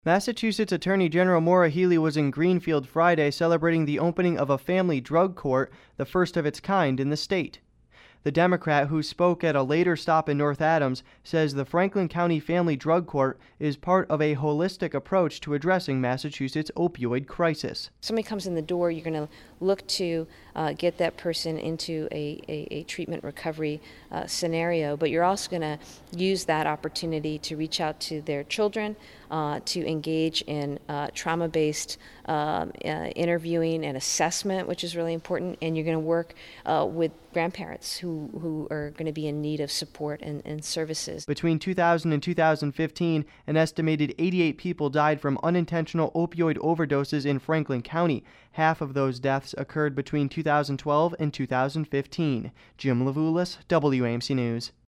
Massachusetts Attorney General Maura Healey was in Greenfield Friday celebrating the opening of a family drug court, the first of its kind in the state. The Democrat, who spoke at a later stop in North Adams, says the Franklin County Family Drug Court is part of a holistic approach to addressing Massachusetts' opioid crisis. Somebody comes in the door, you're going to look to get that person into a treatment recovery scenario, but you're also going to use that opportunity to reach out to their children, to engage in trauma-based interviewing and assessment, which is really important, and you're going to work with grandparents who are going to be in need of support and services. Between 2000 and 2015, an estimated 88 people died from unintentional opioid overdoses in Franklin County. Half of those deaths occurred between 2012 and 2015. Jim Levulis, WAMC News.